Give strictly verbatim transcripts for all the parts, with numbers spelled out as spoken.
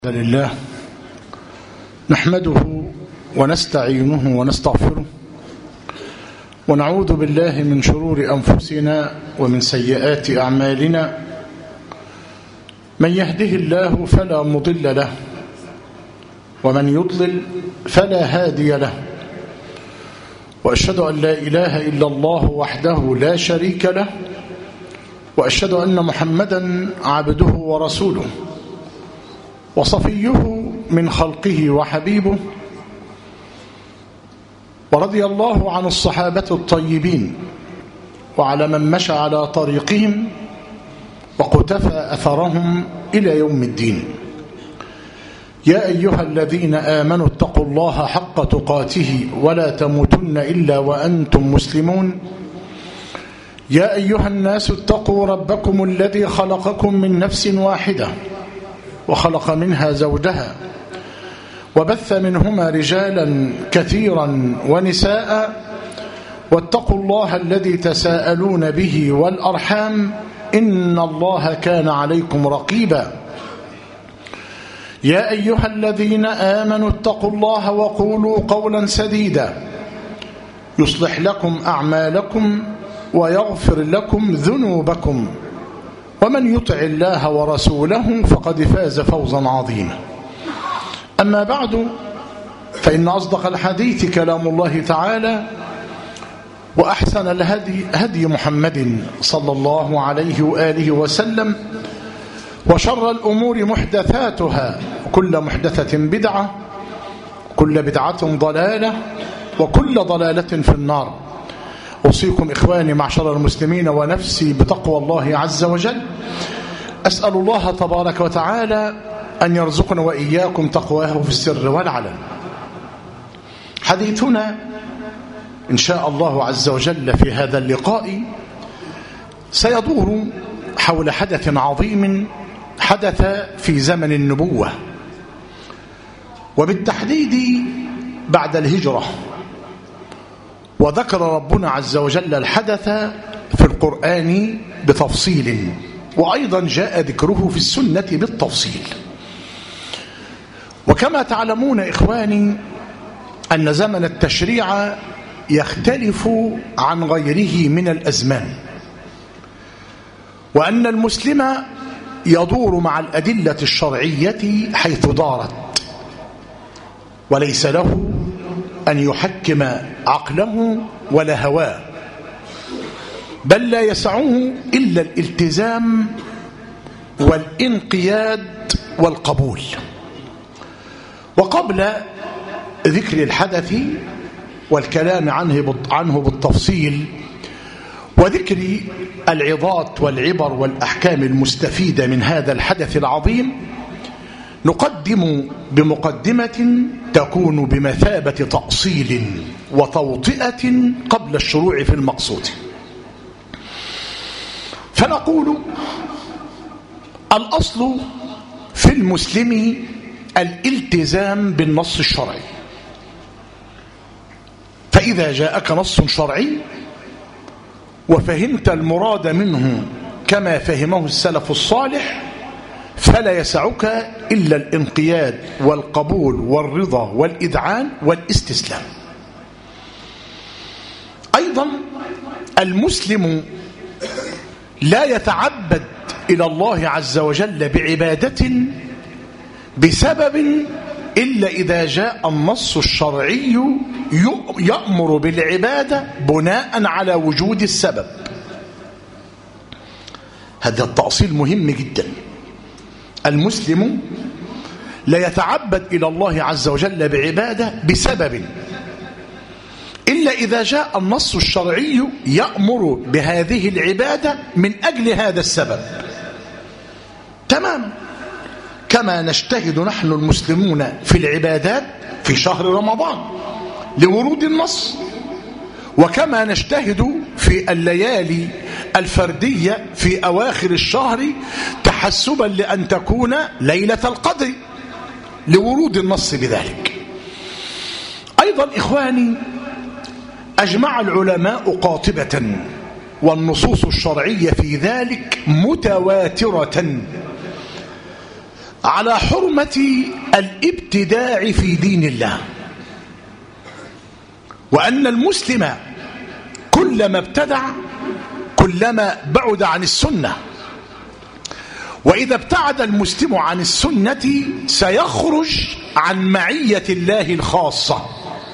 الحمد لله نحمده ونستعينه ونستغفره ونعوذ بالله من شرور أنفسنا ومن سيئات أعمالنا. من يهده الله فلا مضل له ومن يضلل فلا هادي له، وأشهد أن لا إله إلا الله وحده لا شريك له، وأشهد أن محمدا عبده ورسوله وصفيه من خلقه وحبيبه. ورضي الله عن الصحابة الطيبين وعلى من مشى على طريقهم وقتفى أثرهم إلى يوم الدين. يا أيها الذين آمنوا اتقوا الله حق تقاته ولا تموتن إلا وأنتم مسلمون. يا أيها الناس اتقوا ربكم الذي خلقكم من نفس واحدة وخلق منها زوجها وبث منهما رجالا كثيرا ونساء، واتقوا الله الذي تساءلون به والأرحام إن الله كان عليكم رقيبا. يا أيها الذين آمنوا اتقوا الله وقولوا قولا سديدا يصلح لكم أعمالكم ويغفر لكم ذنوبكم، ومن يطع الله ورسوله فقد فاز فوزا عظيما. أما بعد، فإن أصدق الحديث كلام الله تعالى، وأحسن الهدي هدي محمد صلى الله عليه وآله وسلم، وشر الأمور محدثاتها، وكل محدثة بدعة، وكل بدعة ضلالة، وكل ضلالة في النار. أوصيكم إخواني معشر المسلمين ونفسي بتقوى الله عز وجل. أسأل الله تبارك وتعالى أن يرزقنا وإياكم تقواه في السر والعلن. حديثنا إن شاء الله عز وجل في هذا اللقاء سيدور حول حدث عظيم حدث في زمن النبوة، وبالتحديد بعد الهجرة. وذكر ربنا عز وجل الحدث في القرآن بتفصيل، وأيضا جاء ذكره في السنة بالتفصيل. وكما تعلمون إخواني أن زمن التشريع يختلف عن غيره من الأزمان، وأن المسلم يدور مع الأدلة الشرعية حيث دارت، وليس له أن يحكم عقله ولا هواه، بل لا يسعه إلا الالتزام والانقياد والقبول. وقبل ذكر الحدث والكلام عنه عنه بالتفصيل، وذكر العظات والعبر والأحكام المستفيدة من هذا الحدث العظيم، نقدم بمقدمة تكون بمثابة تأصيل وتوطئة قبل الشروع في المقصود. فنقول: الأصل في المسلم الالتزام بالنص الشرعي. فإذا جاءك نص شرعي وفهمت المراد منه كما فهمه السلف الصالح، فلا يسعك إلا الانقياد والقبول والرضا والإذعان والاستسلام. أيضا المسلم لا يتعبد إلى الله عز وجل بعبادة بسبب إلا إذا جاء النص الشرعي يأمر بالعبادة بناء على وجود السبب. هذا التأصيل مهم جدا. المسلم لا يتعبد إلى الله عز وجل بعبادة بسبب إلا إذا جاء النص الشرعي يأمر بهذه العبادة من أجل هذا السبب. تماما كما نجتهد نحن المسلمون في العبادات في شهر رمضان لورود النص، وكما نجتهد في الليالي الفردية في أواخر الشهر تحسبا لأن تكون ليلة القدر لورود النص بذلك. أيضا إخواني، أجمع العلماء قاطبة والنصوص الشرعية في ذلك متواترة على حرمة الابتداع في دين الله، وأن المسلم كلما ابتدع كلما بعد عن السنة، وإذا ابتعد المسلم عن السنة سيخرج عن معية الله الخاصة،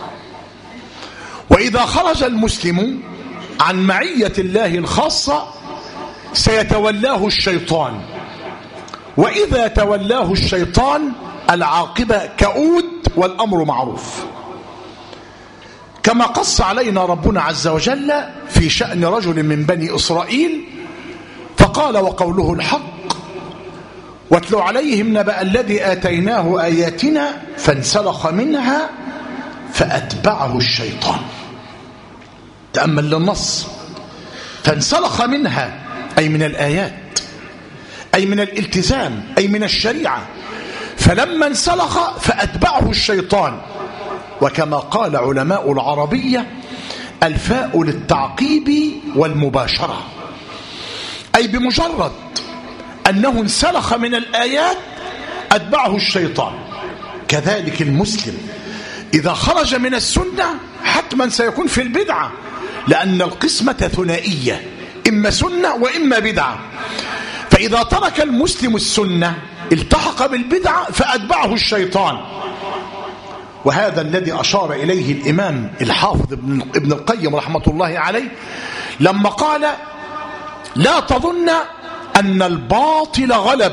وإذا خرج المسلم عن معية الله الخاصة سيتولاه الشيطان، وإذا تولاه الشيطان العاقبة كؤود والأمر معروف، كما قص علينا ربنا عز وجل في شأن رجل من بني إسرائيل فقال وقوله الحق واتل عليهم نبأ الذي آتيناه آياتنا فانسلخ منها فأتبعه الشيطان. تأمل للنص، فانسلخ منها أي من الآيات، أي من الالتزام، أي من الشريعة، فلما انسلخ فأتبعه الشيطان. وكما قال علماء العربية الفاء للتعقيب والمباشرة، أي بمجرد أنه انسلخ من الآيات أتبعه الشيطان. كذلك المسلم إذا خرج من السنة حتما سيكون في البدعة، لأن القسمة ثنائية، إما سنة وإما بدعة، فإذا ترك المسلم السنة التحق بالبدعة فأتبعه الشيطان. وهذا الذي أشار إليه الإمام الحافظ ابن القيم رحمة الله عليه لما قال لا تظن أن الباطل غلب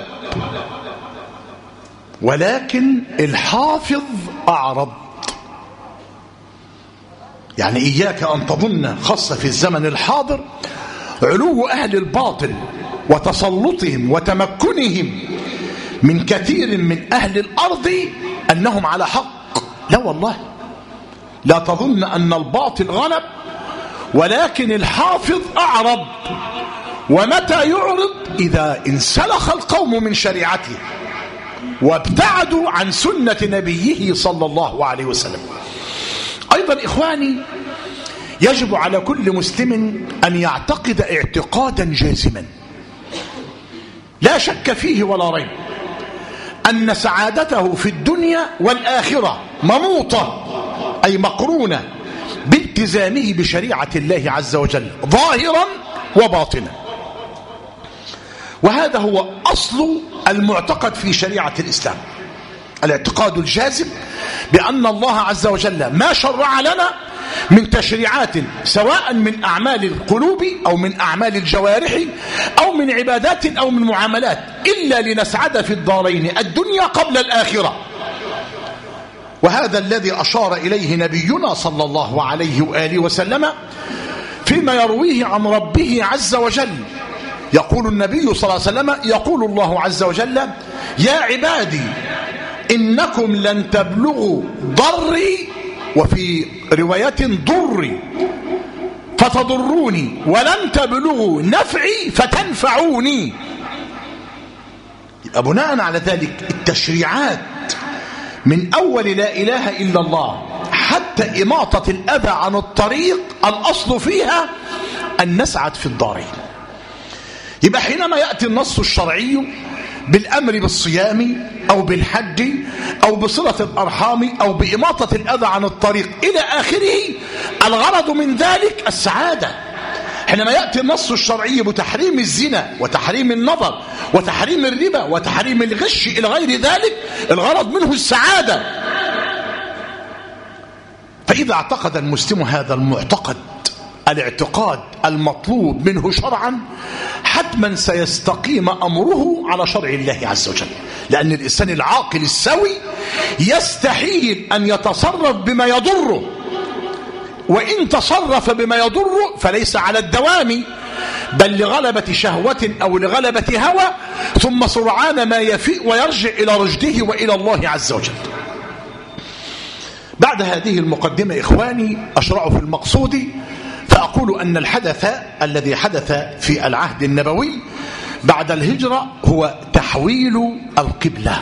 ولكن الحافظ أعرض. يعني إياك أن تظن، خاصة في الزمن الحاضر، علو أهل الباطل وتسلطهم وتمكنهم من كثير من أهل الأرض أنهم على حق. لا والله، لا تظن أن الباطل غلب ولكن الحافظ أعرض. ومتى يعرض؟ إذا انسلخ القوم من شريعته وابتعدوا عن سنة نبيه صلى الله عليه وسلم. أيضا إخواني، يجب على كل مسلم أن يعتقد اعتقادا جازما لا شك فيه ولا ريب أن سعادته في الدنيا والآخرة منوطة أي مقرونة بالتزامه بشريعة الله عز وجل ظاهرا وباطنا. وهذا هو أصل المعتقد في شريعة الإسلام، الاعتقاد الجازم بأن الله عز وجل ما شرع لنا من تشريعات سواء من أعمال القلوب أو من أعمال الجوارح أو من عبادات أو من معاملات إلا لنسعد في الدارين الدنيا قبل الآخرة. وهذا الذي أشار إليه نبينا صلى الله عليه وآله وسلم فيما يرويه عن ربه عز وجل. يقول النبي صلى الله عليه وسلم يقول الله عز وجل يا عبادي إنكم لن تبلغوا ضري، وفي رواية ضري فتضروني، ولن تبلغوا نفعي فتنفعوني. يبقى بناء على ذلك التشريعات من أول لا إله إلا الله حتى إماطة الأذى عن الطريق الأصل فيها أن نسعد في الدارين. يبقى حينما يأتي النص الشرعي بالأمر بالصيام أو بالحج أو بصلة الأرحام أو بإماطة الأذى عن الطريق إلى آخره، الغرض من ذلك السعادة. حينما يأتي النص الشرعي بتحريم الزنا وتحريم النظر وتحريم الربا وتحريم الغش إلى غير ذلك، الغرض منه السعادة. فإذا اعتقد المسلم هذا المعتقد الاعتقاد المطلوب منه شرعا حتما سيستقيم أمره على شرع الله عز وجل، لأن الإنسان العاقل السوي يستحيل أن يتصرف بما يضره، وإن تصرف بما يضره فليس على الدوام بل لغلبة شهوة أو لغلبة هوى، ثم سرعان ما يفيء ويرجع إلى رشده وإلى الله عز وجل. بعد هذه المقدمة إخواني أشرع في المقصود، فأقول أن الحدث الذي حدث في العهد النبوي بعد الهجرة هو تحويل القبلة.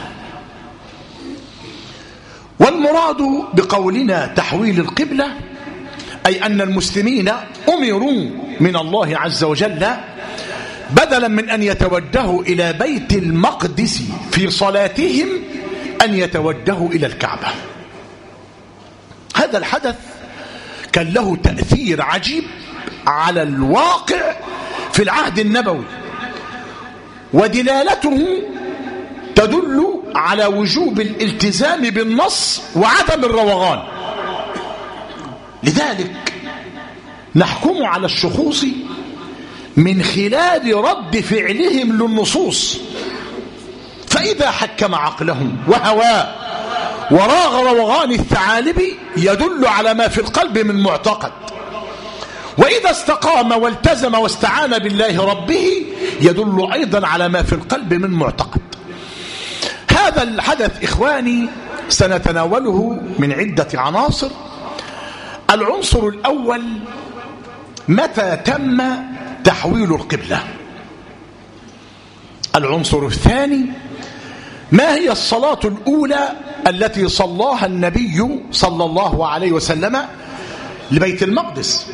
والمراد بقولنا تحويل القبلة أي أن المسلمين أمروا من الله عز وجل بدلا من أن يتوجهوا إلى بيت المقدس في صلاتهم أن يتوجهوا إلى الكعبة. هذا الحدث كان له تأثير عجيب على الواقع في العهد النبوي، ودلالته تدل على وجوب الالتزام بالنص وعدم الروغان. لذلك نحكم على الشخوص من خلال رد فعلهم للنصوص، فإذا حكم عقلهم وهواه وراغ روغان الثعالب يدل على ما في القلب من معتقد، وإذا استقام والتزم واستعان بالله ربه يدل أيضا على ما في القلب من معتقد. هذا الحدث إخواني سنتناوله من عدة عناصر. العنصر الأول: متى تم تحويل القبلة؟ العنصر الثاني: ما هي الصلاة الأولى التي صلاها النبي صلى الله عليه وسلم لبيت المقدس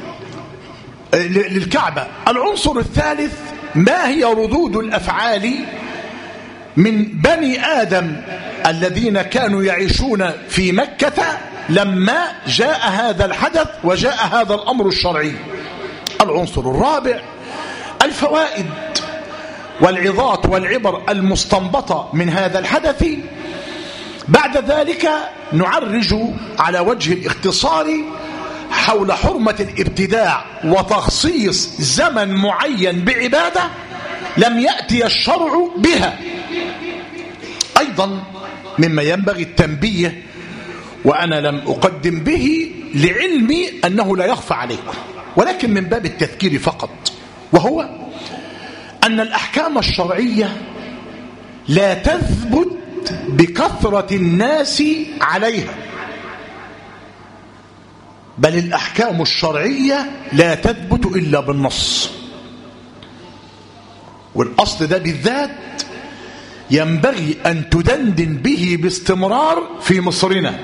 للكعبة؟ العنصر الثالث: ما هي ردود الأفعال من بني آدم الذين كانوا يعيشون في مكة لما جاء هذا الحدث وجاء هذا الأمر الشرعي؟ العنصر الرابع: الفوائد والعظات والعبر المستنبطة من هذا الحدث. بعد ذلك نعرج على وجه الاختصار حول حرمة الابتداع وتخصيص زمن معين بعبادة لم يأتي الشرع بها. أيضا مما ينبغي التنبيه، وأنا لم أقدم به لعلمي أنه لا يخفى عليكم ولكن من باب التذكير فقط، وهو أن الأحكام الشرعية لا تثبت بكثرة الناس عليها، بل الأحكام الشرعية لا تثبت إلا بالنص. والأصل ده بالذات ينبغي أن تدندن به باستمرار في مصرنا،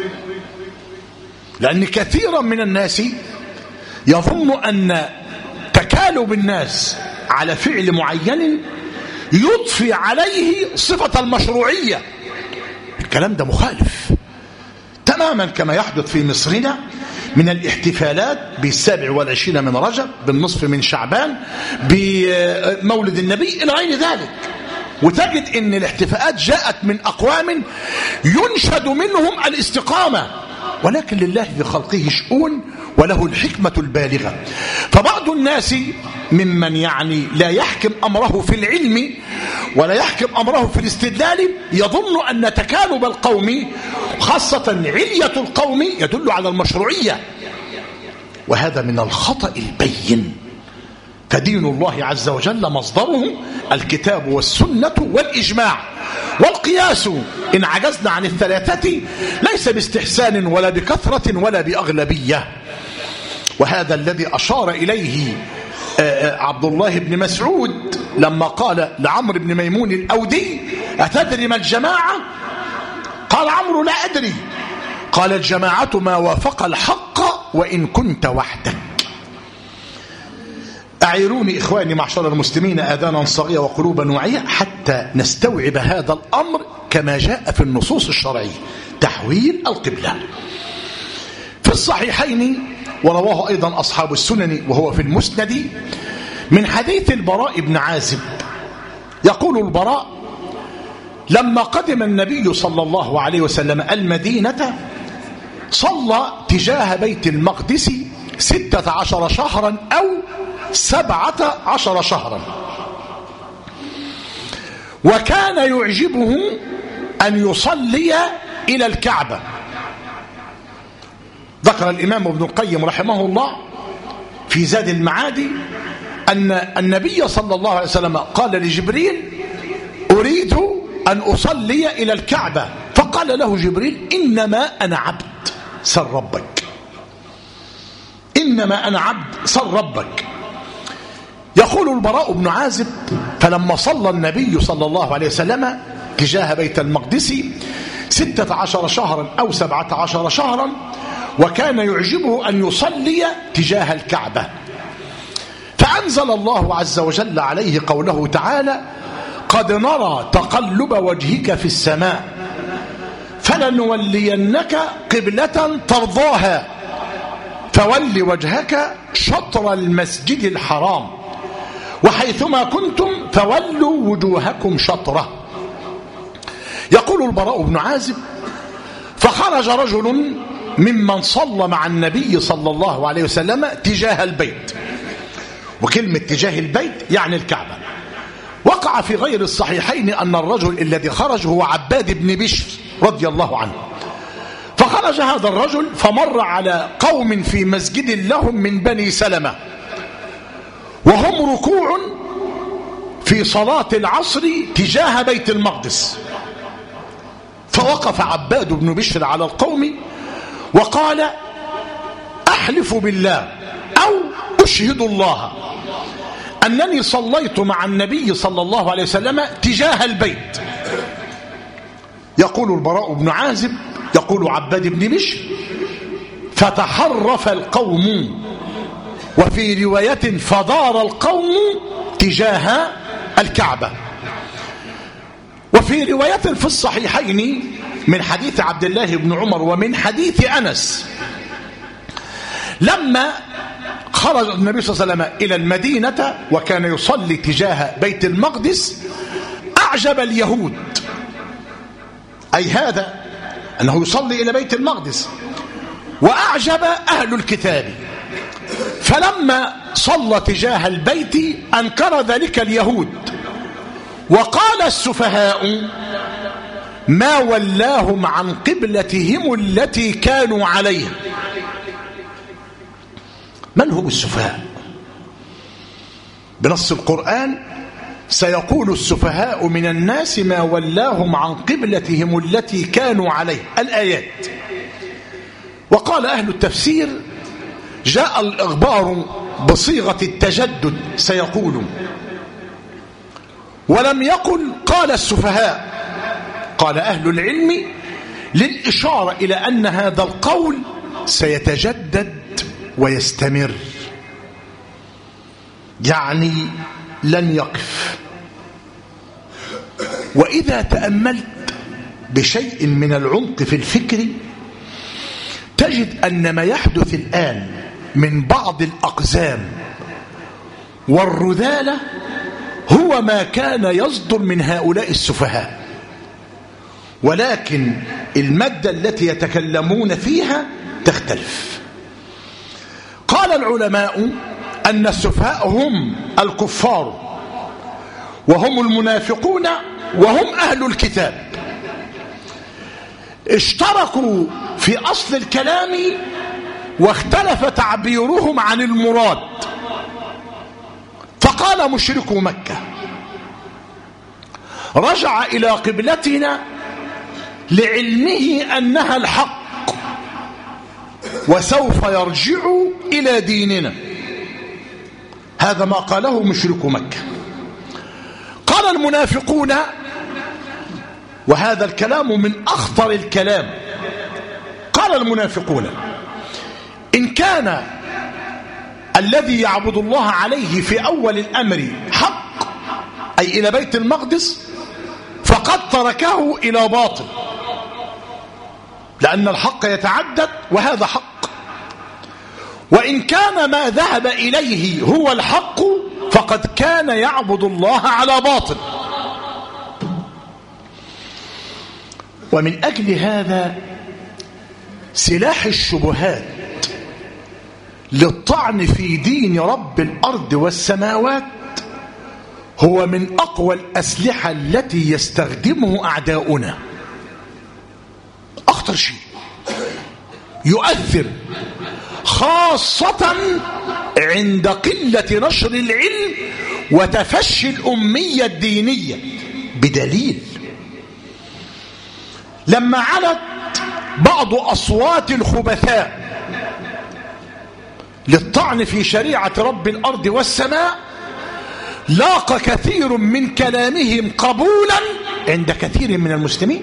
لأن كثيرا من الناس يظن أن تكالب الناس على فعل معين يضفي عليه صفة المشروعية. الكلام ده مخالف تماما كما يحدث في مصرنا من الاحتفالات بالسابع والعشرين من رجب، بالنصف من شعبان، بمولد النبي إلى غير ذلك. وتجد ان الاحتفاءات جاءت من أقوام ينشد منهم الاستقامة، ولكن لله في خلقه شؤون وله الحكمة البالغة. فبعض الناس ممن يعني لا يحكم أمره في العلم ولا يحكم أمره في الاستدلال يظن أن تكالب القوم خاصة علية القوم يدل على المشروعية، وهذا من الخطأ البين. فدين الله عز وجل مصدره الكتاب والسنة والإجماع، والقياس إن عجزنا عن الثلاثة ليس باستحسان ولا بكثرة ولا بأغلبية. وهذا الذي أشار إليه عبد الله بن مسعود لما قال لعمرو بن ميمون الأودي: أتدري ما الجماعة؟ قال عمرو: لا أدري. قال: الجماعة ما وافق الحق وإن كنت وحدك. أعيروني إخواني معشر المسلمين آذانا صغيرة وقلوبا واعية حتى نستوعب هذا الأمر كما جاء في النصوص الشرعية. تحويل القبلة في الصحيحين، ورواه أيضا أصحاب السنن وهو في المسند، من حديث البراء بن عازب. يقول البراء: لما قدم النبي صلى الله عليه وسلم المدينة صلى تجاه بيت المقدس ستة عشر شهرا أو سبعة عشر شهرا، وكان يعجبه أن يصلي إلى الكعبة. ذكر الإمام ابن القيم رحمه الله في زاد المعاد أن النبي صلى الله عليه وسلم قال لجبريل: أريد أن أصلي إلى الكعبة. فقال له جبريل: إنما أنا عبد سر ربك، إنما أنا عبد سر ربك. يقول البراء بن عازب: فلما صلى النبي صلى الله عليه وسلم تجاه بيت المقدس ستة عشر شهرا أو سبعة عشر شهرا، وكان يعجبه أن يصلي تجاه الكعبة، فأنزل الله عز وجل عليه قوله تعالى: قد نرى تقلب وجهك في السماء فلنولينك قبلة ترضاها فول وجهك شطر المسجد الحرام وحيثما كنتم فولوا وجوهكم شطره. يقول البراء بن عازب: فخرج رجل ممن صلى مع النبي صلى الله عليه وسلم تجاه البيت، وكلمة تجاه البيت يعني الكعبة. وقع في غير الصحيحين أن الرجل الذي خرج هو عباد بن بشر رضي الله عنه. فخرج هذا الرجل فمر على قوم في مسجد لهم من بني سلمة وهم ركوع في صلاة العصر تجاه بيت المقدس، فوقف عباد بن بشر على القوم وقال: أحلف بالله أو أشهد الله أنني صليت مع النبي صلى الله عليه وسلم تجاه البيت. يقول البراء بن عازب، يقول عباد بن بشر: فتحرف القوم، وفي رواية فدار القوم تجاه الكعبة. وفي رواية في الصحيحين من حديث عبد الله بن عمر ومن حديث أنس لما خرج النبي صلى الله عليه وسلم إلى المدينة وكان يصلي تجاه بيت المقدس أعجب اليهود، أي هذا أنه يصلي إلى بيت المقدس، وأعجب أهل الكتاب. فلما صلى تجاه البيت أنكر ذلك اليهود، وقال السفهاء: ما ولاهم عن قبلتهم التي كانوا عليها. من هم السفهاء؟ بنص القرآن: سيقول السفهاء من الناس ما ولاهم عن قبلتهم التي كانوا عليها، الآيات. وقال أهل التفسير: جاء الإخبار بصيغة التجدد سيقول، ولم يقل قال السفهاء. قال أهل العلم للإشارة إلى أن هذا القول سيتجدد ويستمر، يعني لن يقف. وإذا تأملت بشيء من العمق في الفكر تجد أن ما يحدث الآن من بعض الأقزام والرذالة هو ما كان يصدر من هؤلاء السفهاء، ولكن المادة التي يتكلمون فيها تختلف. قال العلماء أن السفهاء هم الكفار وهم المنافقون وهم أهل الكتاب، اشتركوا في أصل الكلام واختلف تعبيرهم عن المراد. فقال مشركو مكة: رجع إلى قبلتنا لعلمه أنها الحق وسوف يرجع إلى ديننا. هذا ما قاله مشركو مكة. قال المنافقون، وهذا الكلام من أخطر الكلام، قال المنافقون: إن كان الذي يعبد الله عليه في أول الأمر حق، أي إلى بيت المقدس، فقد تركه إلى باطل، لأن الحق يتعدد وهذا حق. وإن كان ما ذهب إليه هو الحق فقد كان يعبد الله على باطل. ومن أجل هذا سلاح الشبهات للطعن في دين رب الأرض والسماوات هو من أقوى الأسلحة التي يستخدمه أعداؤنا. أخطر شيء يؤثر خاصة عند قلة نشر العلم وتفشي الأمية الدينية، بدليل لما علت بعض أصوات الخبثاء للطعن في شريعة رب الأرض والسماء لاقى كثير من كلامهم قبولا عند كثير من المسلمين.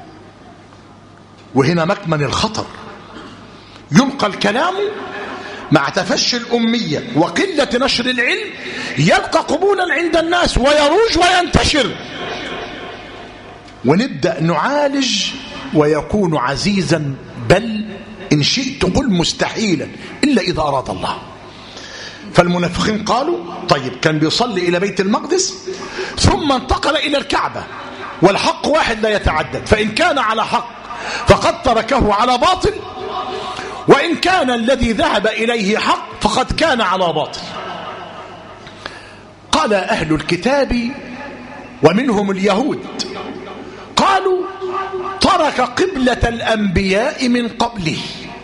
وهنا مكمن الخطر، يلقى الكلام مع تفشي الأمية وقلة نشر العلم يلقى قبولا عند الناس ويروج وينتشر، ونبدأ نعالج ويكون عزيزا، بل إن شئت قل مستحيلا إلا إذا أراد الله. فالمنافقين قالوا طيب كان بيصلي إلى بيت المقدس ثم انتقل إلى الكعبة، والحق واحد لا يتعدد، فإن كان على حق فقد تركه على باطل، وإن كان الذي ذهب إليه حق فقد كان على باطل. قال أهل الكتاب ومنهم اليهود قالوا ترك قبلة الأنبياء من قبله،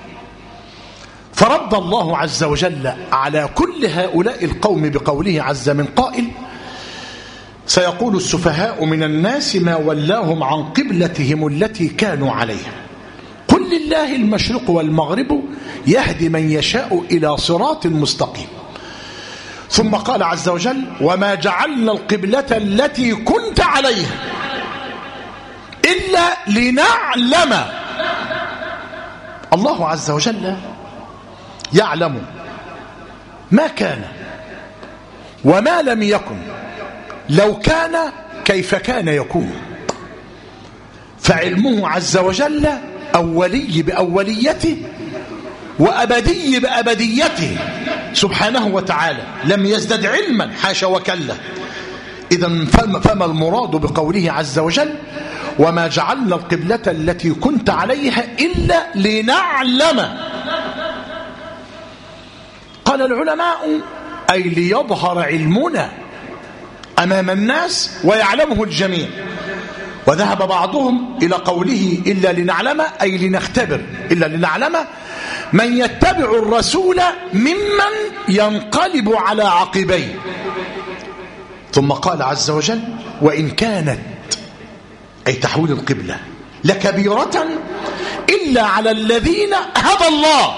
فرد الله عز وجل على كل هؤلاء القوم بقوله عز من قائل: سيقول السفهاء من الناس ما ولاهم عن قبلتهم التي كانوا عليها، قل لله المشرق والمغرب يهدي من يشاء إلى صراط مستقيم. ثم قال عز وجل: وما جعلنا القبلة التي كنت عليها إلا لنعلم. الله عز وجل يعلم ما كان وما لم يكن، لو كان كيف كان يكون، فعلمه عز وجل أولي بأوليته وأبدي بأبديته سبحانه وتعالى، لم يزدد علما حاشا وكلا. إذن فما المراد بقوله عز وجل: وما جعلنا القبلة التي كنت عليها إلا لنعلم؟ قال العلماء: أي ليظهر علمنا أمام الناس ويعلمه الجميع. وذهب بعضهم إلى قوله إلا لنعلم أي لنختبر، إلا لنعلم من يتبع الرسول ممن ينقلب على عقبيه. ثم قال عز وجل: وإن كانت، أي تحويل القبلة، لكبيرة إلا على الذين هدى الله.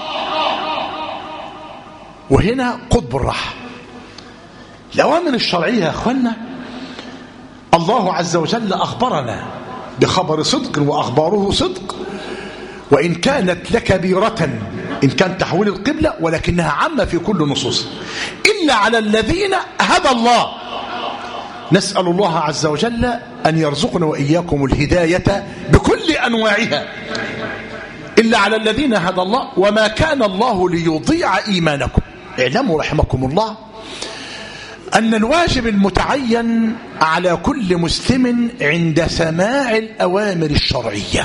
وهنا قطب الرحى. الأوامر الشرعية يا أخوانا الله عز وجل أخبرنا بخبر صدق وأخباره صدق، وإن كانت لكبيرة، إن كان تحويل القبلة، ولكنها عامة في كل نصوص، إلا على الذين هدى الله. نسأل الله عز وجل أن يرزقنا وإياكم الهداية بكل أنواعها. إلا على الذين هدى الله وما كان الله ليضيع إيمانكم. اعلموا رحمكم الله أن الواجب المتعين على كل مسلم عند سماع الأوامر الشرعية،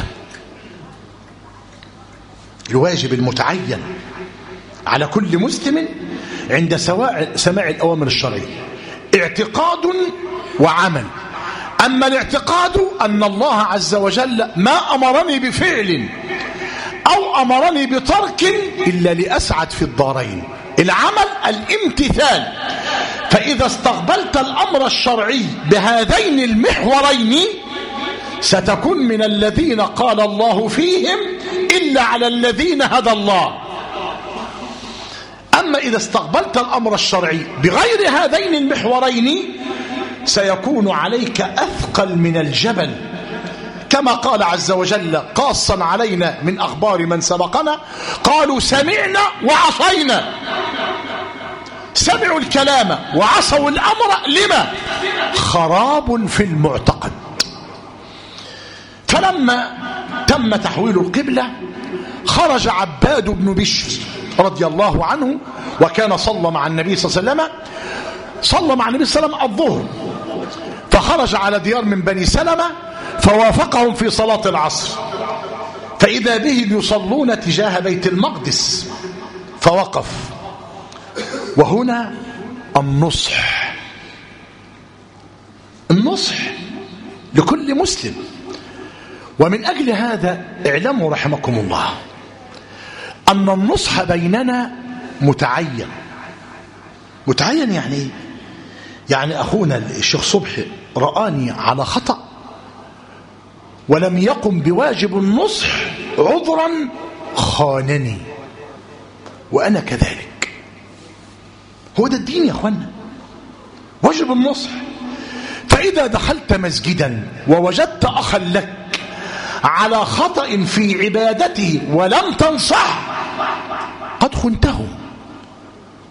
الواجب المتعين على كل مسلم عند سماع الأوامر الشرعية اعتقاد وعمل. أما الاعتقاد أن الله عز وجل ما أمرني بفعل أو أمرني بترك إلا لأسعد في الدارين. العمل الامتثال. فإذا استقبلت الأمر الشرعي بهذين المحورين ستكون من الذين قال الله فيهم إلا على الذين هدى الله. أما إذا استقبلت الأمر الشرعي بغير هذين المحورين سيكون عليك أثقل من الجبل، كما قال عز وجل قاصا علينا من أخبار من سبقنا: قالوا سمعنا وعصينا. سمعوا الكلام وعصوا الأمر لما؟ خراب في المعتقد. فلما تم تحويل القبلة خرج عباد بن بشر رضي الله عنه، وكان صلى مع النبي صلى الله عليه وسلم صلى مع النبي صلى الله عليه وسلم الظهر، فخرج على ديار من بني سلمة فوافقهم في صلاة العصر، فإذا بهم يصلون تجاه بيت المقدس فوقف. وهنا النصح، النصح لكل مسلم. ومن أجل هذا اعلموا رحمكم الله أن النصح بيننا متعين. متعين يعني ايه؟ يعني أخونا الشيخ صبحي رآني على خطأ ولم يقم بواجب النصح عذرا خانني، وأنا كذلك. هو ده الدين يا أخوانا، واجب النصح. فإذا دخلت مسجدا ووجدت أخا لك على خطأ في عبادته ولم تنصح قد خنته،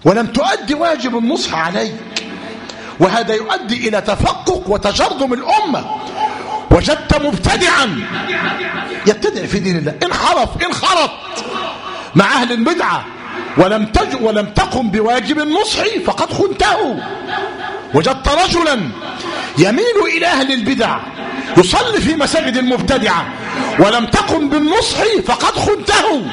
ولم تؤدي واجب النصح عليك، وهذا يؤدي إلى تفقق وتجرذم الأمة. وجدت مبتدعا يبتدع في دين الله، انحرف انخرط مع أهل البدعة ولم تج ولم تقم بواجب النصح فقد خنته. وجدت رجلا يميل إلى أهل البدع يصلي في مساجد المبتدعة ولم تقم بالنصح فقد خنته.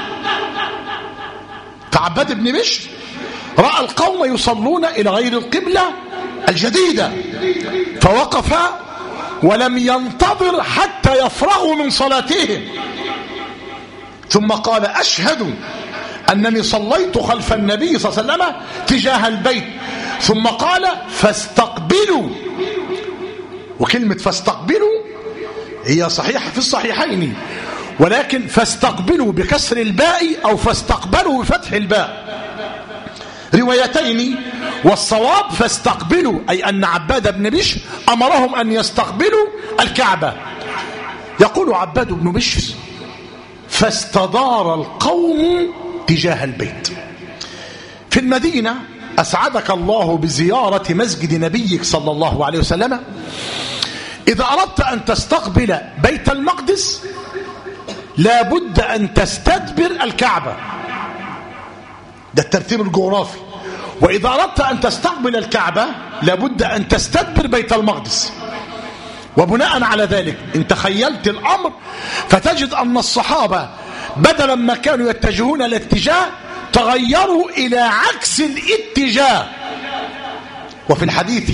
فعباد بن بشر رأى القوم يصلون إلى غير القبلة الجديدة فوقف ولم ينتظر حتى يفرغوا من صلاتهم، ثم قال: أشهد أنني صليت خلف النبي صلى الله عليه وسلم تجاه البيت. ثم قال: فاستقبلوا. وكلمة فاستقبلوا هي صحيحة في الصحيحين، ولكن فاستقبلوا بكسر الباء أو فاستقبلوا بفتح الباء، روايتين. والصواب فاستقبلوا، أي أن عباد بن بشر أمرهم أن يستقبلوا الكعبة. يقول عباد بن بشر: فاستدار القوم تجاه البيت. في المدينة أسعدك الله بزيارة مسجد نبيك صلى الله عليه وسلم، إذا أردت أن تستقبل بيت المقدس لا بد أن تستدبر الكعبة، ده الترتيب الجغرافي. وإذا أردت أن تستقبل الكعبة لا بد أن تستدبر بيت المقدس. وبناء على ذلك إن تخيلت الأمر فتجد أن الصحابة بدلا ما كانوا يتجهون الاتجاه تغيروا إلى عكس الاتجاه. وفي الحديث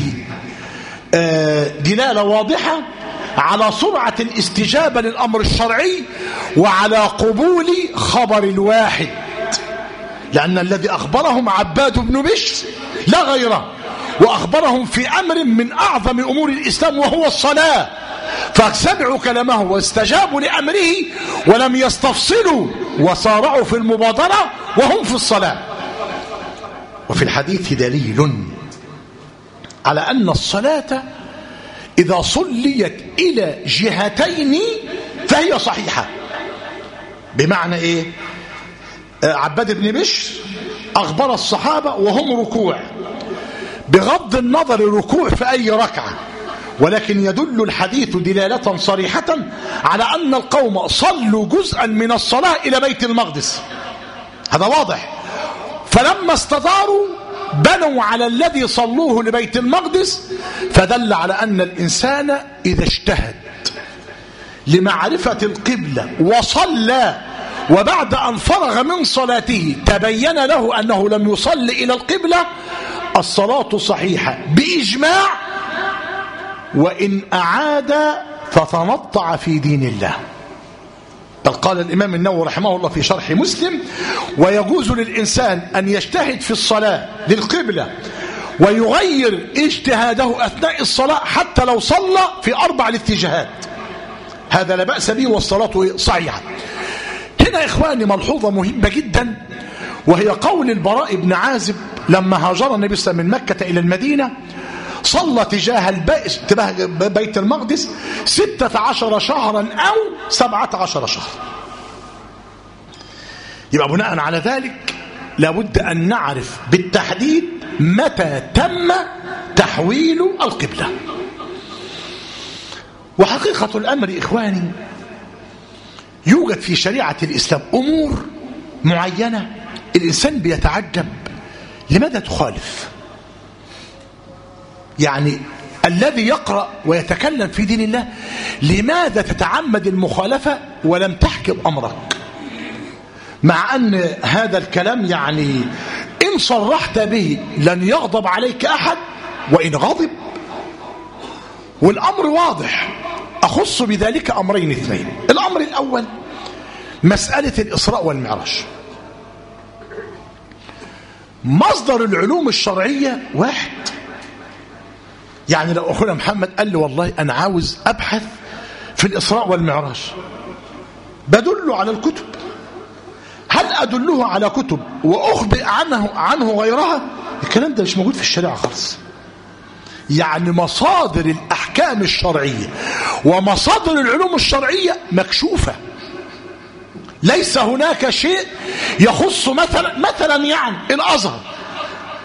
دلالة واضحة على سرعة الاستجابة للأمر الشرعي وعلى قبول خبر الواحد، لأن الذي أخبرهم عباد بن بشر لا غيره، وأخبرهم في أمر من أعظم أمور الإسلام وهو الصلاة، فسمعوا كلامه واستجابوا لأمره ولم يستفصلوا وسارعوا في المبادرة وهم في الصلاة. وفي الحديث دليل على أن الصلاة إذا صليت إلى جهتين فهي صحيحة. بمعنى إيه؟ عباد بن بشر أخبر الصحابة وهم ركوع، بغض النظر ركوع في أي ركعة، ولكن يدل الحديث دلالة صريحة على أن القوم صلوا جزءا من الصلاة إلى بيت المقدس، هذا واضح. فلما استداروا بنوا على الذي صلوه لبيت المقدس، فدل على أن الإنسان إذا اجتهد لمعرفة القبلة وصلى وبعد أن فرغ من صلاته تبين له أنه لم يصل إلى القبلة، الصلاة صحيحة بإجماع، وإن أعاد فتنطع في دين الله. بل قال الإمام النووي رحمه الله في شرح مسلم: ويجوز للإنسان أن يجتهد في الصلاة للقبلة ويغير اجتهاده أثناء الصلاة حتى لو صلى في أربع الاتجاهات، هذا لا بأس به والصلاة صحيحة. هنا إخواني ملحوظة مهمة جدا، وهي قول البراء بن عازب لما هاجر النبي صلى الله عليه وسلم من مكة إلى المدينة صلى تجاه بيت المقدس ستة عشر شهرا أو سبعة عشر شهرا. يبقى بناء على ذلك لابد أن نعرف بالتحديد متى تم تحويل القبلة. وحقيقة الأمر إخواني يوجد في شريعة الإسلام أمور معينة الإنسان بيتعجب لماذا تخالف. يعني الذي يقرأ ويتكلم في دين الله لماذا تتعمد المخالفة ولم تحكم أمرك، مع أن هذا الكلام يعني إن صرحت به لن يغضب عليك أحد وإن غضب، والأمر واضح. أخص بذلك أمرين اثنين. الأمر الأول مسألة الإسراء والمعراج. مصدر العلوم الشرعية واحد. يعني لو أخونا محمد قال لي والله أنا عاوز أبحث في الإسراء والمعراج، بدله على الكتب. هل أدله على كتب وأخبئ عنه, عنه غيرها؟ الكلام ده مش موجود في الشريعة خالص. يعني مصادر الأحكام الشرعية ومصادر العلوم الشرعية مكشوفة، ليس هناك شيء يخص مثلا مثلا يعني الأزهر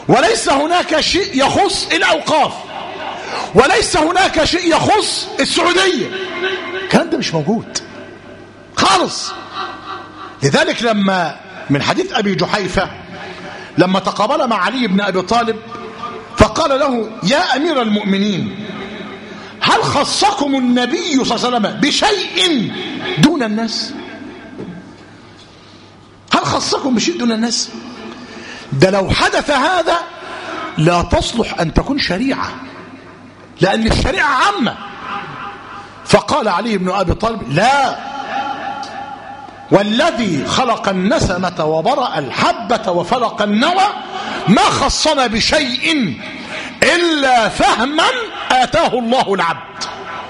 وليس هناك شيء يخص الأوقاف، وليس هناك شيء يخص السعودية. الكلام ده مش موجود خالص. لذلك لما من حديث أبي جحيفة لما تقابل مع علي بن أبي طالب فقال له: يا أمير المؤمنين، هل خصكم النبي صلى الله عليه وسلم بشيء دون الناس؟ هل خصكم بشيء دون الناس؟ ده لو حدث هذا لا تصلح أن تكون شريعة، لأن الشريعة عامة. فقال علي بن أبي طالب: لا، والذي خلق النسمة وبرأ الحبة وفلق النوى ما خصنا بشيء إلا فهما آتاه الله العبد.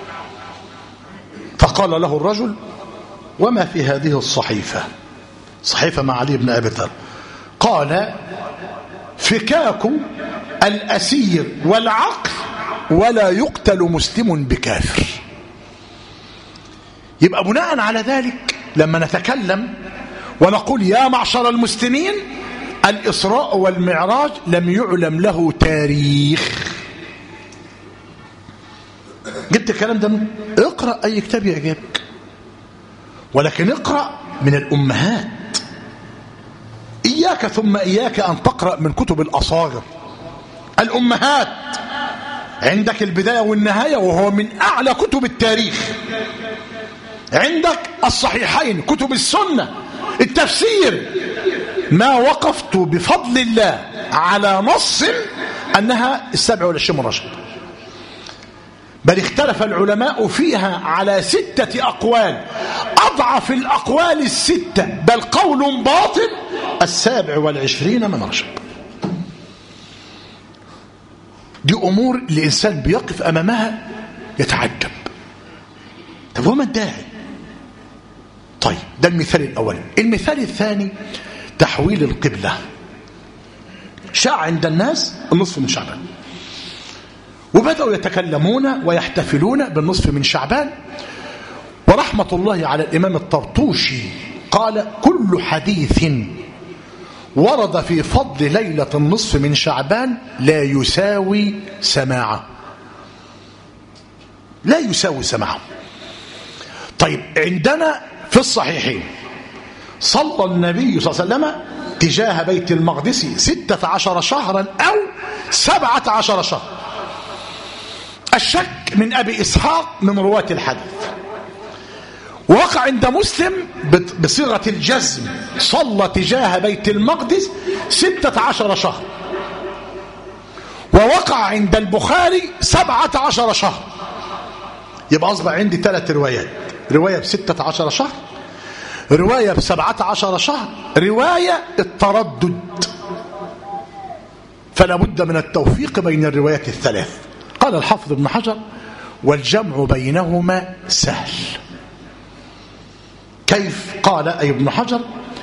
فقال له الرجل: وما في هذه الصحيفة؟ صحيفة مع علي بن أبي طالب. قال: فكاك الأسير والعقل ولا يقتل مسلم بكافر. يبقى بناء على ذلك لما نتكلم ونقول يا معشر المسلمين، الإسراء والمعراج لم يعلم له تاريخ. جبت الكلام ده من اقرأ أي كتاب يعجبك، ولكن اقرأ من الأمهات. إياك ثم إياك أن تقرأ من كتب الأصاغر. الأمهات عندك البداية والنهاية وهو من أعلى كتب التاريخ. عندك الصحيحين، كتب السنة، التفسير. ما وقفت بفضل الله على نص أنها السبع والعشرين من رجب، بل اختلف العلماء فيها على ستة أقوال. أضعف الأقوال الستة بل قول باطل السابع والعشرين من رجب. دي أمور الإنسان بيقف أمامها يتعجب. طب وما الداعي؟ طيب ده المثال الأول. المثال الثاني تحويل القبلة. شاع عند الناس النصف من شعبان، وبدأوا يتكلمون ويحتفلون بالنصف من شعبان. ورحمة الله على الإمام الطرطوشي قال: كل حديث ورد في فضل ليلة النصف من شعبان لا يساوي سماعه، لا يساوي سماعه. طيب عندنا في الصحيحين صلى النبي صلى الله عليه وسلم تجاه بيت المقدس ستة عشر شهرا أو سبعة عشر شهرا. الشك من أبي إسحاق من رواة الحديث. وقع عند مسلم بصيغة الجزم صلى تجاه بيت المقدس ستة عشر شهر. ووقع عند البخاري سبعة عشر شهر. يبقى أصبح عندي ثلاث روايات: رواية بستة عشر شهر، رواية بسبعة عشر شهر، رواية التردد. فلا بد من التوفيق بين الروايات الثلاث. قال الحافظ ابن حجر: والجمع بينهما سهل. كيف؟ قال أي ابن حجر: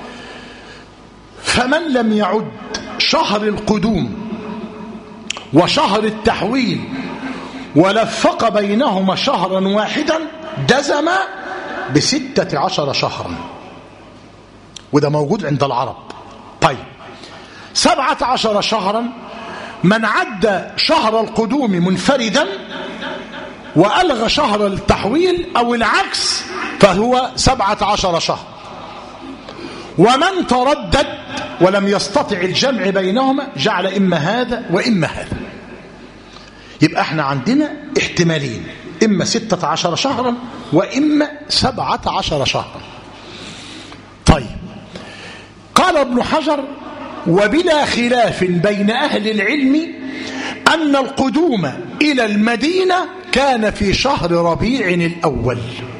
فمن لم يعد شهر القدوم وشهر التحويل ولفق بينهما شهرا واحدا جزم بستة عشر شهرا، وده موجود عند العرب. طيب سبعة عشر شهرا من عد شهر القدوم منفردا وألغى شهر التحويل أو العكس فهو سبعة عشر شهر. ومن تردد ولم يستطع الجمع بينهما جعل إما هذا وإما هذا. يبقى احنا عندنا احتمالين: إما ستة عشر شهرا وإما سبعة عشر شهرا. طيب قال ابن حجر: وبلا خلاف بين أهل العلم أن القدوم إلى المدينة كان في شهر ربيع الأول،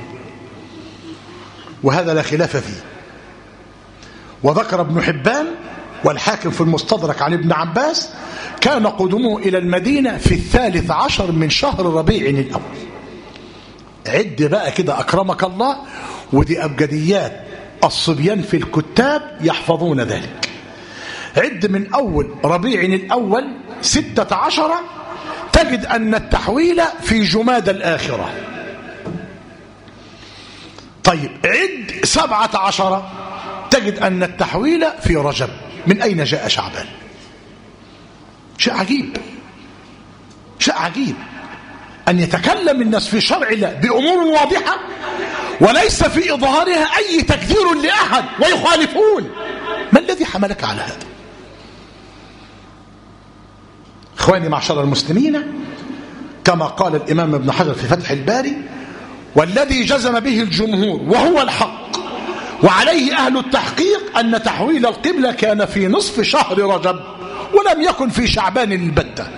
وهذا لا خلاف فيه. وذكر ابن حبان والحاكم في المستدرك عن ابن عباس كان قدومه إلى المدينة في الثالث عشر من شهر ربيع الأول. عد بقى كده أكرمك الله، ودي أبجديات الصبيان في الكتاب يحفظون ذلك. عد من أول ربيع الأول ستة عشر تجد أن التحويل في جماد الآخرة. طيب عد سبعة عشر تجد أن التحويل في رجب. من أين جاء شعبان؟ شيء عجيب، شيء عجيب أن يتكلم الناس في شرع الله بأمور واضحة وليس في إظهارها أي تكذير لأحد ويخالفون. ما الذي حملك على هذا؟ إخواني معشر المسلمين، كما قال الإمام ابن حجر في فتح الباري: والذي جزم به الجمهور وهو الحق وعليه أهل التحقيق أن تحويل القبلة كان في نصف شهر رجب ولم يكن في شعبان البتة.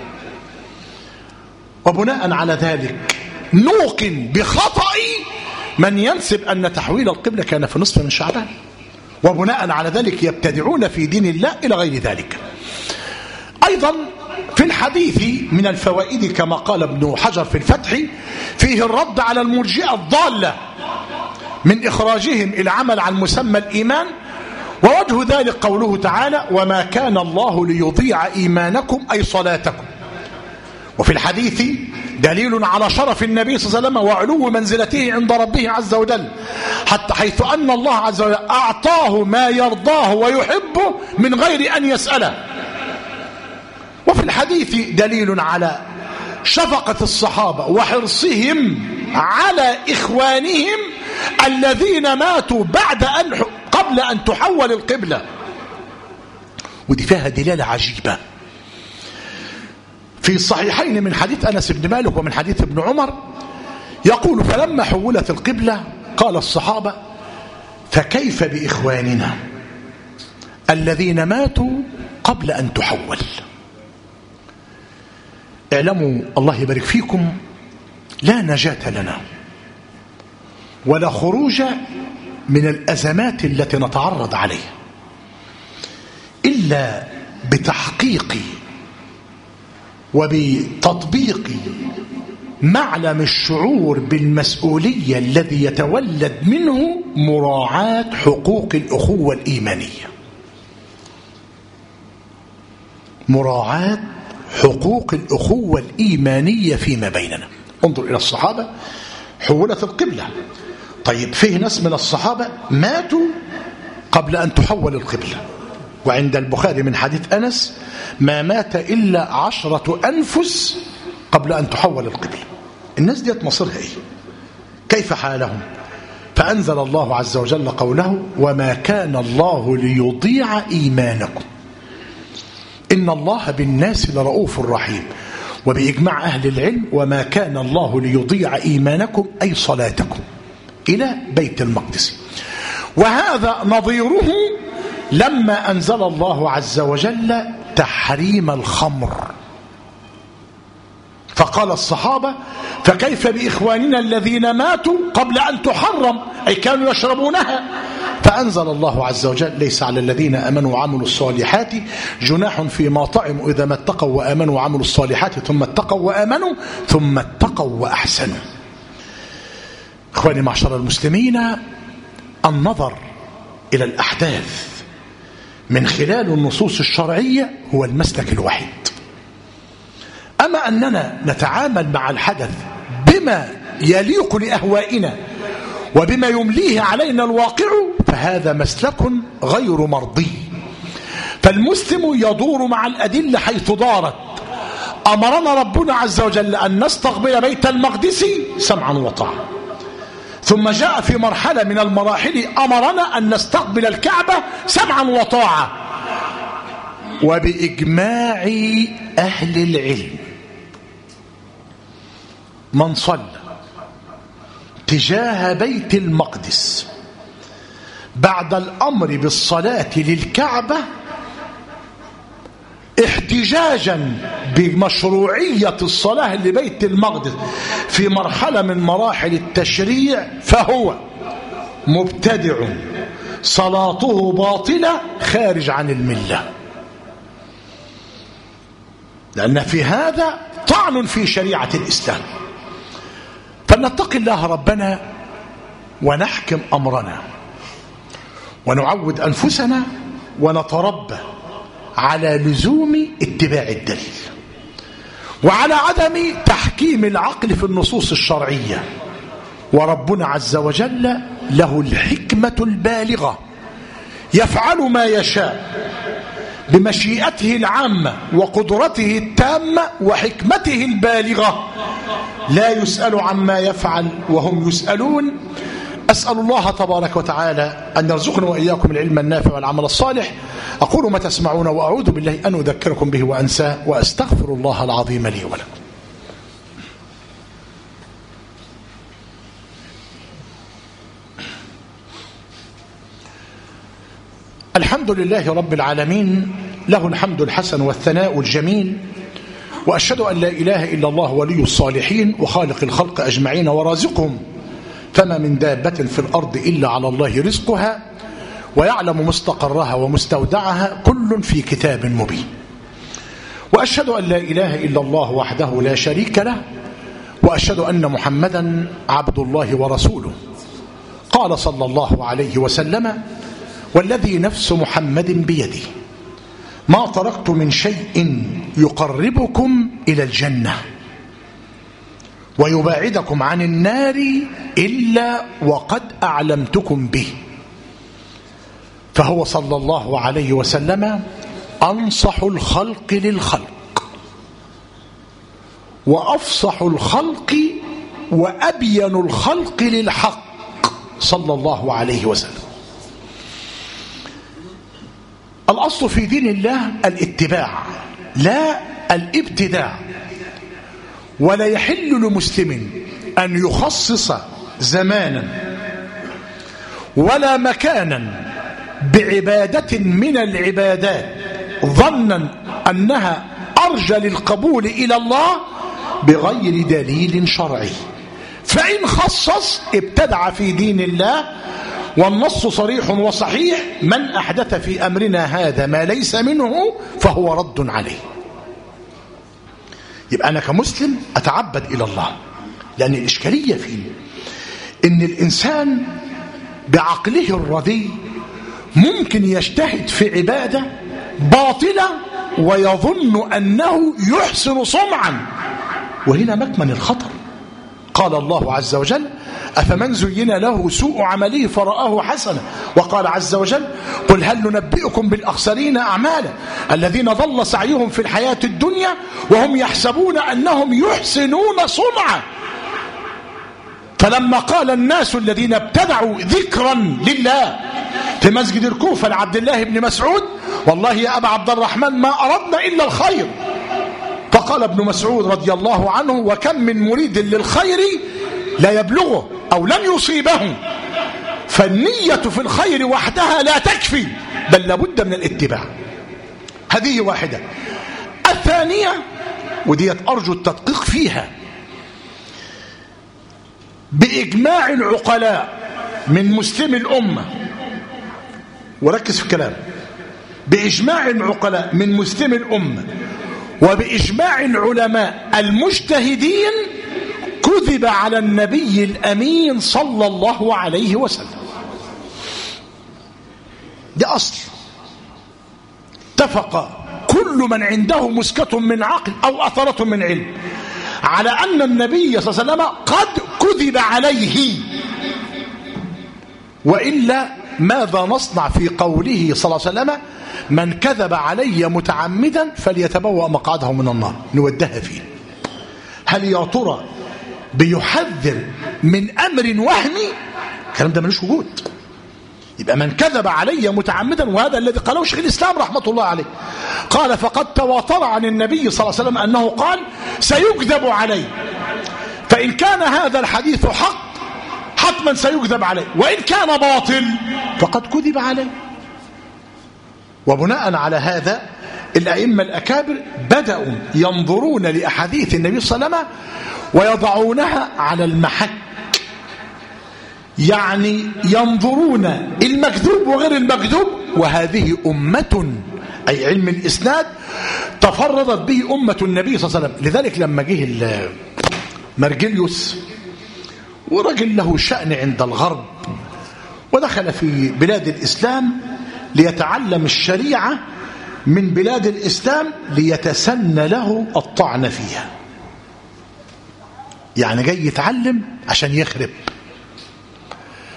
وبناء على ذلك نوقن بخطأ من ينسب أن تحويل القبلة كان في نصف من شعبان، وبناء على ذلك يبتدعون في دين الله إلى غير ذلك. أيضا في الحديث من الفوائد كما قال ابن حجر في الفتح فيه الرد على المرجئة الضالة من إخراجهم العمل عن مسمى الإيمان، ووجه ذلك قوله تعالى: وما كان الله ليضيع إيمانكم أي صلاتكم. وفي الحديث دليل على شرف النبي صلى الله عليه وسلم وعلو منزلته عند ربه عز وجل، حتى حيث أن الله عز وجل أعطاه ما يرضاه ويحبه من غير أن يسأله. وفي الحديث دليل على شفقة الصحابة وحرصهم على إخوانهم الذين ماتوا بعد أن قبل أن تحول القبلة، ودي فيها دلالة عجيبة. في الصحيحين من حديث أنس بن مالك ومن حديث ابن عمر يقول: فلما حولت القبلة قال الصحابة: فكيف بإخواننا الذين ماتوا قبل أن تحول؟ اعلموا الله يبارك فيكم، لا نجاة لنا ولا خروج من الأزمات التي نتعرض عليها إلا بتحقيق وبتطبيق معلم الشعور بالمسؤولية الذي يتولد منه مراعاة حقوق الأخوة الإيمانية، مراعاة حقوق الأخوة الإيمانية فيما بيننا. انظر إلى الصحابة، حولت القبلة، طيب فيه ناس من الصحابة ماتوا قبل أن تحول القبلة، وعند البخاري من حديث أنس: ما مات إلا عشرة أنفس قبل أن تحول القبلة. الناس ديت مصيرها إيه؟ كيف حالهم؟ فأنزل الله عز وجل قوله: وما كان الله ليضيع إيمانكم إن الله بالناس لرؤوف رحيم. وبإجماع أهل العلم: وما كان الله ليضيع إيمانكم أي صلاتكم إلى بيت المقدس. وهذا نظيره لما أنزل الله عز وجل تحريم الخمر، فقال الصحابة: فكيف بإخواننا الذين ماتوا قبل أن تحرم، أي كانوا يشربونها؟ فأنزل الله عز وجل: ليس على الذين آمنوا وعملوا الصالحات جناح فيما طعموا إذا ما اتقوا وآمنوا وعملوا الصالحات ثم اتقوا وآمنوا ثم اتقوا وأحسنوا. إخواني معشر المسلمين، النظر إلى الأحداث من خلال النصوص الشرعية هو المسلك الوحيد. أما أننا نتعامل مع الحدث بما يليق لأهوائنا وبما يمليه علينا الواقع فهذا مسلك غير مرضي. فالمسلم يدور مع الأدلة حيث دارت. أمرنا ربنا عز وجل أن نستقبل بيت المقدس سمعا وطاعة، ثم جاء في مرحلة من المراحل أمرنا أن نستقبل الكعبة سمعا وطاعة. وبإجماع أهل العلم من صلى تجاه بيت المقدس بعد الأمر بالصلاة للكعبة احتجاجا بمشروعية الصلاة لبيت المقدس في مرحلة من مراحل التشريع فهو مبتدع صلاته باطلة خارج عن الملة، لأن في هذا طعن في شريعة الإسلام. فلنتقي الله ربنا ونحكم أمرنا ونعود أنفسنا ونتربى على لزوم اتباع الدليل وعلى عدم تحكيم العقل في النصوص الشرعية. وربنا عز وجل له الحكمة البالغة، يفعل ما يشاء بمشيئته العامة وقدرته التامة وحكمته البالغة، لا يسأل عما يفعل وهم يسألون. أسأل الله تبارك وتعالى أن يرزقنا وإياكم العلم النافع والعمل الصالح. أقول ما تسمعون وأعوذ بالله أن أذكركم به وأنساه، وأستغفر الله العظيم لي ولكم. الحمد لله رب العالمين، له الحمد الحسن والثناء الجميل، وأشهد أن لا إله إلا الله ولي الصالحين وخالق الخلق أجمعين ورازقهم، فما من دابة في الأرض إلا على الله رزقها ويعلم مستقرها ومستودعها، كل في كتاب مبين. وأشهد أن لا إله إلا الله وحده لا شريك له، وأشهد أن محمدا عبد الله ورسوله. قال صلى الله عليه وسلم: والذي نفس محمد بيده ما تركت من شيء يقربكم إلى الجنة ويباعدكم عن النار إلا وقد أعلمتكم به. فهو صلى الله عليه وسلم أنصح الخلق للخلق وأفصح الخلق وأبين الخلق للحق صلى الله عليه وسلم. الأصل في دين الله الاتباع لا الابتداع، ولا يحل لمسلم أن يخصص زمانا ولا مكانا بعبادة من العبادات ظنا أنها أرجى للقبول إلى الله بغير دليل شرعي، فإن خصص ابتدع في دين الله. والنص صريح وصحيح: من أحدث في أمرنا هذا ما ليس منه فهو رد عليه. يبقى أنا كمسلم أتعبد إلى الله، لأن الإشكالية فيه إن الإنسان بعقله الردي ممكن يجتهد في عبادة باطلة ويظن أنه يحسن صنعا، وهنا مكمن الخطر. قال الله عز وجل: أفمن زين له سوء عمله فرآه حسنا. وقال عز وجل: قل هل ننبئكم بالأخسرين أعمالا الذين ضل سعيهم في الحياة الدنيا وهم يحسبون أنهم يحسنون صنعا. فلما قال الناس الذين ابتدعوا ذكرا لله في مسجد الكوفة لعبد الله بن مسعود: والله يا أبا عبد الرحمن ما أردنا إلا الخير. فقال ابن مسعود رضي الله عنه: وكم من مريد للخير لا يبلغه أو لن يصيبه، فالنية في الخير وحدها لا تكفي، بل لابد من الاتباع. هذه واحدة. الثانية، ودي أرجو التدقيق فيها، بإجماع العقلاء من مسلم الأمة، وركز في الكلام، بإجماع العقلاء من مسلم الأمة وبإجماع العلماء المجتهدين، كذب على النبي الأمين صلى الله عليه وسلم. ده أصل. اتفق كل من عنده مسكة من عقل أو أثرة من علم على أن النبي صلى الله عليه وسلم قد كذب عليه، وإلا ماذا نصنع في قوله صلى الله عليه وسلم: من كذب علي متعمدا فليتبوأ مقعده من النار. نودها فيه. هل يا ترى بيحذر من أمر وهمي؟ الكلام ده ملوش وجود. يبقى من كذب علي متعمدا، وهذا الذي قاله شيخ الإسلام رحمة الله عليه، قال: فقد تواتر عن النبي صلى الله عليه وسلم أنه قال: سيكذب علي. فإن كان هذا الحديث حق حتما سيكذب عليه، وإن كان باطل فقد كذب عليه. وبناء على هذا الأئمة الأكابر بدأوا ينظرون لأحاديث النبي صلى الله عليه وسلم ويضعونها على المحك، يعني ينظرون المكذوب وغير المكذوب. وهذه أمة، أي علم الإسناد، تفردت به أمة النبي صلى الله عليه وسلم. لذلك لما جه مرجليوس، ورجل له شأن عند الغرب، ودخل في بلاد الإسلام ليتعلم الشريعة من بلاد الإسلام ليتسنى له الطعن فيها، يعني جاي يتعلم عشان يخرب.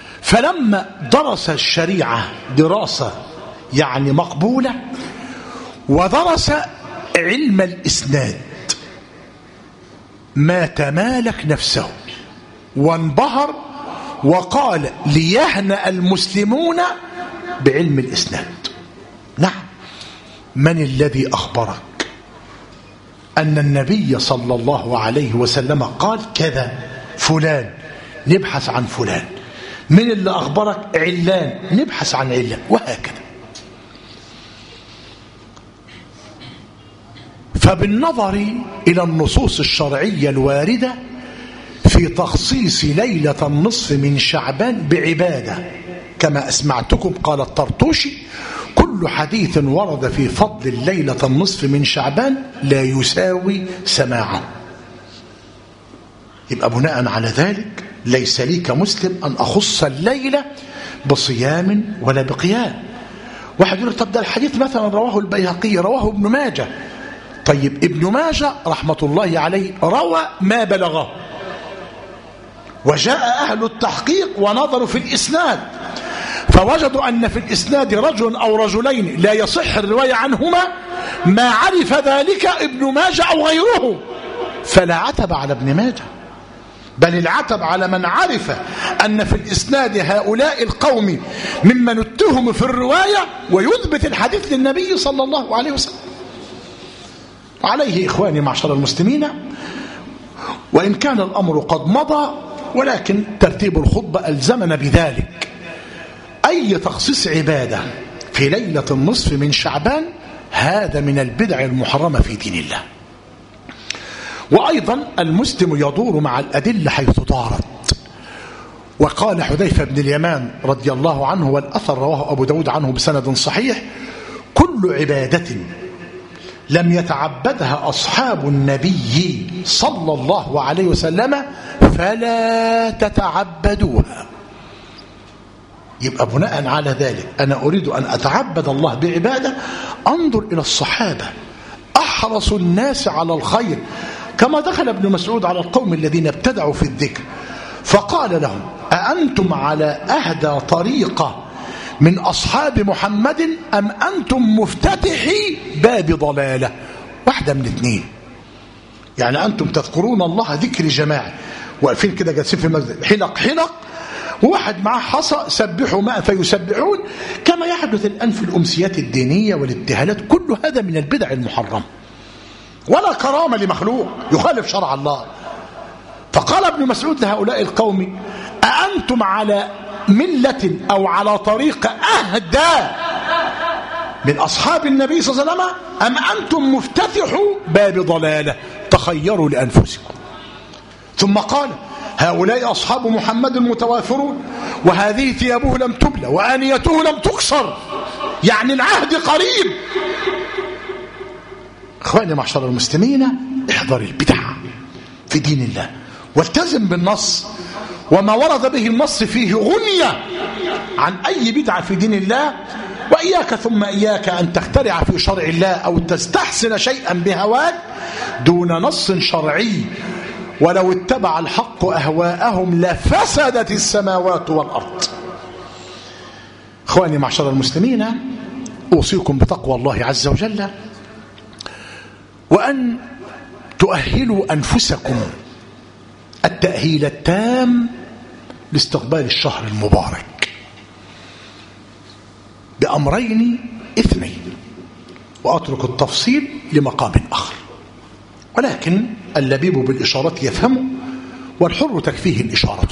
فلما درس الشريعة دراسة يعني مقبولة، ودرس علم الإسناد ما تمالك نفسه وانبهر وقال ليهنأ المسلمون بعلم الإسناد. نعم، من الذي أخبرك أن النبي صلى الله عليه وسلم قال كذا فلان؟ نبحث عن فلان. من اللي أخبرك؟ علان، نبحث عن علان، وهكذا. فبالنظر إلى النصوص الشرعية الواردة في تخصيص ليلة النصف من شعبان بعبادة كما أسمعتكم قال الطرطوشي: كل حديث ورد في فضل الليلة النصف من شعبان لا يساوي سماعه. يبقى بناء على ذلك ليس لي كمسلم أن أخص الليلة بصيام ولا بقيام. واحد يقول: طب ده الحديث مثلا رواه البيهقي، رواه ابن ماجه. طيب ابن ماجه رحمة الله عليه روى ما بلغه، وجاء أهل التحقيق ونظروا في الإسناد فوجدوا أن في الإسناد رجل أو رجلين لا يصح الرواية عنهما ما عرف ذلك ابن ماجه أو غيره، فلا عتب على ابن ماجه، بل العتب على من عرف أن في الإسناد هؤلاء القوم ممن اتهم في الرواية ويثبت الحديث للنبي صلى الله عليه وسلم. عليه إخواني معشر المسلمين، وإن كان الأمر قد مضى ولكن ترتيب الخطبة ألزمنا بذلك، أي تخصيص عبادة في ليلة النصف من شعبان هذا من البدع المحرمة في دين الله. وأيضا المسلم يدور مع الأدلة حيث دارت. وقال حذيفة بن اليمان رضي الله عنه، والأثر رواه أبو داود عنه بسند صحيح: كل عبادة لم يتعبدها أصحاب النبي صلى الله عليه وسلم فلا تتعبدوها. يبقى بناء على ذلك أنا أريد أن أتعبد الله بعبادة أنظر إلى الصحابة أحرص الناس على الخير، كما دخل ابن مسعود على القوم الذين ابتدعوا في الذكر فقال لهم: أأنتم على أهدى طريقة من أصحاب محمد أم أنتم مفتتحي باب ضلالة؟ واحدة من اثنين، يعني أنتم تذكرون الله ذكر جماعي واقفين كده جالسين في المسجد حلق حلق وواحد معاه حصى سبحوا ماء فيسبحون، كما يحدث الآن في الأمسيات الدينية والابتهالات. كل هذا من البدع المحرم، ولا كرامة لمخلوق يخالف شرع الله. فقال ابن مسعود لهؤلاء القوم: أأنتم على ملة أو على طريق أهدى من أصحاب النبي صلى الله عليه وسلم أم أنتم مفتتحوا باب ضلالة؟ تخيروا لأنفسكم. ثم قال: هؤلاء أصحاب محمد المتوافرون وهذه ثيابه لم تبلى وآنيته لم تكسر، يعني العهد قريب. اخواني معشر المسلمين، احذر البدع في دين الله والتزم بالنص، وما ورد به النص فيه غنية عن أي بدعة في دين الله. وإياك ثم إياك أن تخترع في شرع الله أو تستحسن شيئا بهواك دون نص شرعي، ولو اتبع الحق أهواءهم لفسدت السماوات والأرض. اخواني معشر المسلمين، أوصيكم بتقوى الله عز وجل، وأن تؤهلوا أنفسكم التأهيل التام لاستقبال الشهر المبارك بأمرين اثنين، وأترك التفصيل لمقام آخر، ولكن اللبيب بالإشارة يفهم والحر تكفيه الإشارة.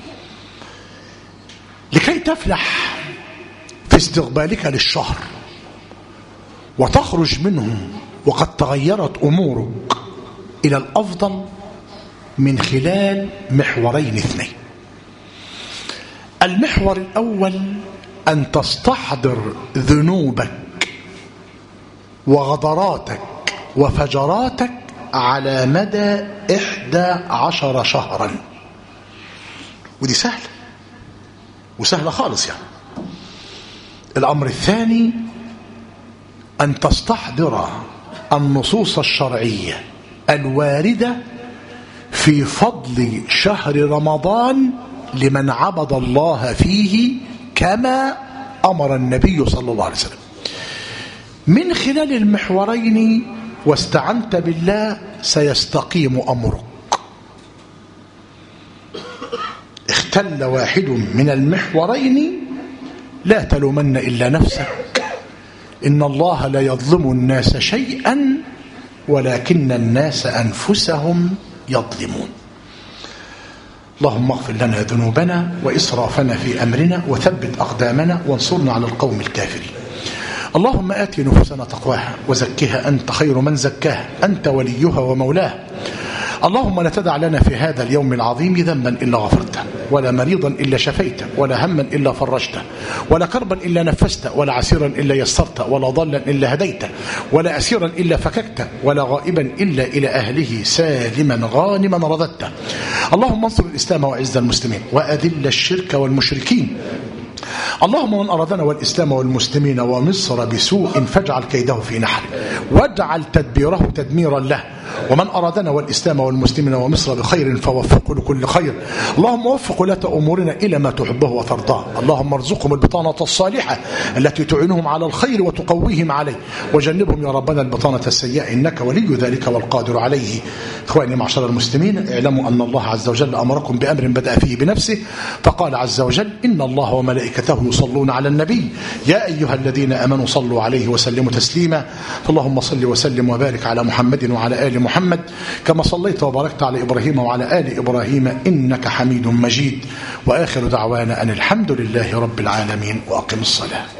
لكي تفلح في استقبالك للشهر وتخرج منه وقد تغيرت أمورك إلى الأفضل من خلال محورين اثنين. المحور الأول أن تستحضر ذنوبك وغضراتك وفجراتك على مدى إحدى عشر شهرا، ودي سهلة وسهلة خالص يعني. الأمر الثاني أن تستحضر النصوص الشرعية الواردة في فضل شهر رمضان لمن عبد الله فيه كما أمر النبي صلى الله عليه وسلم، من خلال المحورين واستعنت بالله سيستقيم أمرك. اختل واحد من المحورين لا تلومن إلا نفسك، إن الله لا يظلم الناس شيئا ولكن الناس أنفسهم يظلمون. اللهم اغفر لنا ذنوبنا وإسرافنا في أمرنا وثبت أقدامنا وانصرنا على القوم الكافرين. اللهم آت نفوسنا تقواها وزكها أنت خير من زكاها، أنت وليها ومولاها. اللهم لا تدع لنا في هذا اليوم العظيم ذنبا إلا غفرته، ولا مريضا إلا شفيته، ولا هما إلا فرجته، ولا كربا إلا نفسته، ولا عسيرا إلا يسرته، ولا ضلا إلا هديته، ولا أسيرا إلا فككته، ولا غائبا إلا إلى أهله سالما غانما رددته. اللهم انصر الإسلام وعز المسلمين وأذل الشرك والمشركين. اللهم من أرادنا والإسلام والمسلمين ومصر بسوء فاجعل كيده في نحره واجعل تدبيره تدميرا له، ومن أرادنا والإسلام والمسلمين ومصر بخير فوفقه لكل خير. اللهم وفق ولاة أمورنا إلى ما تحبه وترضاه. اللهم ارزقهم البطانة الصالحة التي تعينهم على الخير وتقويهم عليه، وجنبهم يا ربنا البطانة السيئة إنك ولي ذلك والقادر عليه. إخواني معشر المسلمين، اعلموا أن الله عز وجل أمركم بأمر بدأ فيه بنفسه، فقال عز وجل: إن الله وملائكته يصلون على النبي يا أيها الذين آمنوا صلوا عليه وسلموا تسليما. فاللهم صل وسلم وبارك على محمد وعلى آل محمد كما صليت وباركت على إبراهيم وعلى آل إبراهيم إنك حميد مجيد. وآخر دعوانا أن الحمد لله رب العالمين، وأقم الصلاة.